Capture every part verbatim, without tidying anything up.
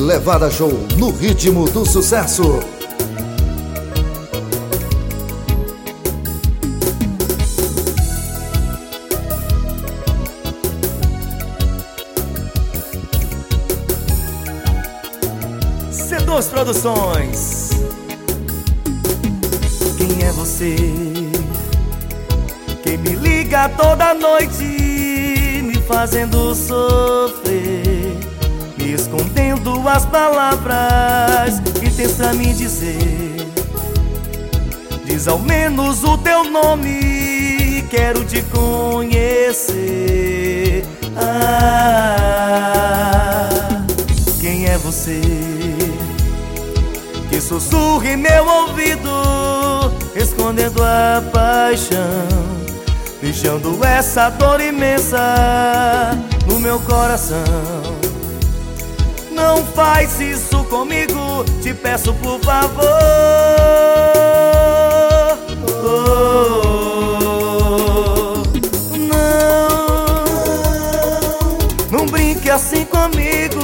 Levada Show, no ritmo do sucesso. C dois Produções. Quem é você? Quem me liga toda noite, me fazendo sofrer, me escondendo as palavras que tens pra me dizer. Diz ao menos o teu nome, quero te conhecer. Ah, quem é você? Que sussurra em meu ouvido, escondendo a paixão, deixando essa dor imensa no meu coração. Não faz isso comigo, te peço por favor. Oh, não, não brinque assim comigo,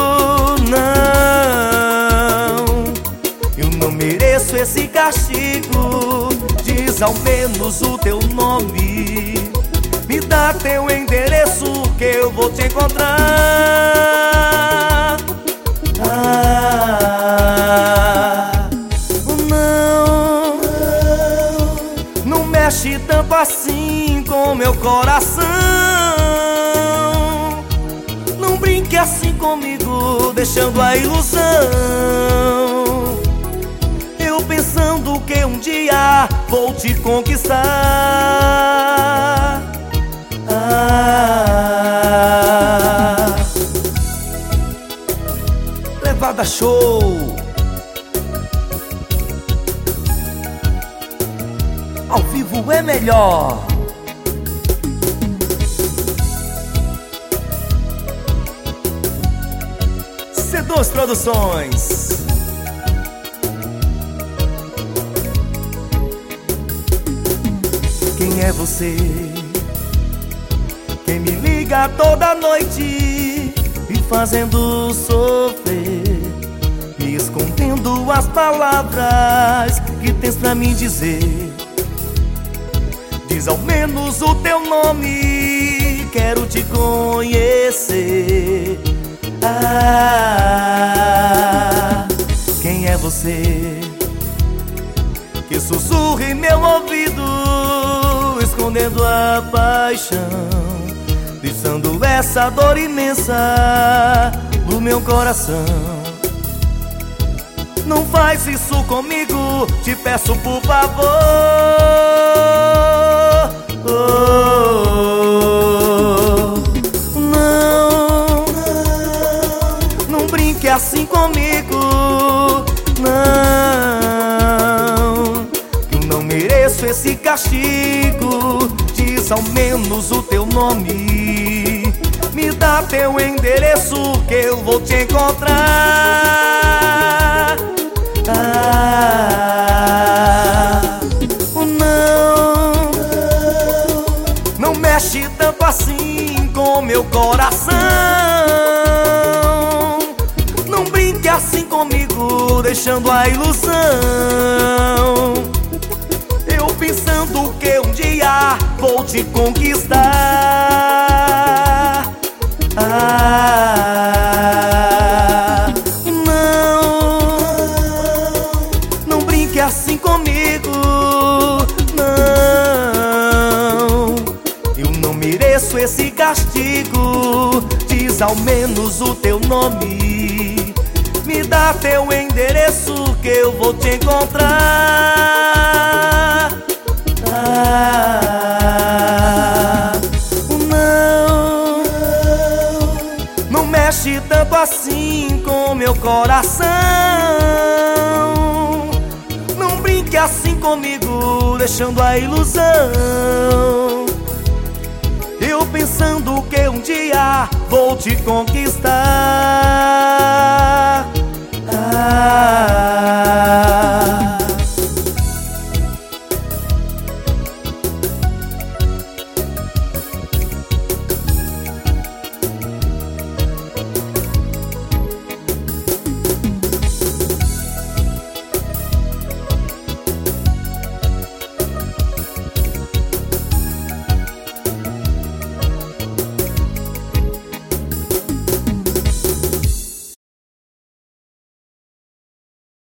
não. Eu não mereço esse castigo. Diz ao menos o teu nome, me dá teu endereço que eu vou te encontrar. Ah, não, não mexe tanto assim com meu coração. Não brinque assim comigo, deixando a ilusão. Eu pensando que um dia vou te conquistar. Ah, Levada Show, ao vivo é melhor. C dois Produções. Quem é você? Quem me liga toda noite, me fazendo sofrer, me escondendo as palavras que tens pra me dizer. Diz ao menos o teu nome, quero te conhecer. Ah, quem é você? Que sussurra em meu ouvido, escondendo a paixão, deixando essa dor imensa no meu coração. Não faz isso comigo, te peço por favor. Oh, não, não brinque assim comigo, não. Eu não mereço esse castigo. Diz ao menos o teu nome, me dá teu endereço que eu vou te encontrar. Ah, não, não mexe tanto assim com meu coração. Não brinque assim comigo, deixando a ilusão. Eu pensando que um dia vou te conquistar. Ah, não, não brinque assim comigo, não. Eu não mereço esse castigo. Diz ao menos o teu nome, me dá teu endereço que eu vou te encontrar. Ah, não, não mexe tanto assim com meu coração. Não brinque assim comigo, deixando a ilusão. Eu pensando que um dia vou te conquistar.